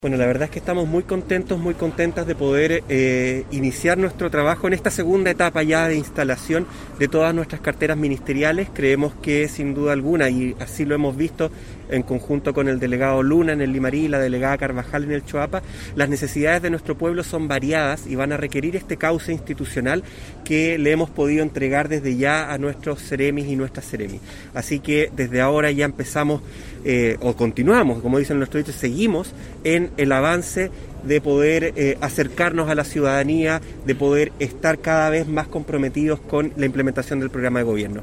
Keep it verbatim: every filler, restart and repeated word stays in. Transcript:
Bueno, la verdad es que estamos muy contentos, muy contentas de poder eh, iniciar nuestro trabajo en esta segunda etapa ya de instalación de todas nuestras carteras ministeriales. Creemos que sin duda alguna, y así lo hemos visto en conjunto con el delegado Luna en el Limarí y la delegada Carvajal en el Choapa, las necesidades de nuestro pueblo son variadas y van a requerir este cauce institucional que le hemos podido entregar desde ya a nuestros seremis y nuestras seremis. Así que desde ahora ya empezamos, eh, o continuamos, como dicen nuestros dichos, seguimos en el avance de poder eh, acercarnos a la ciudadanía, de poder estar cada vez más comprometidos con la implementación del programa de gobierno.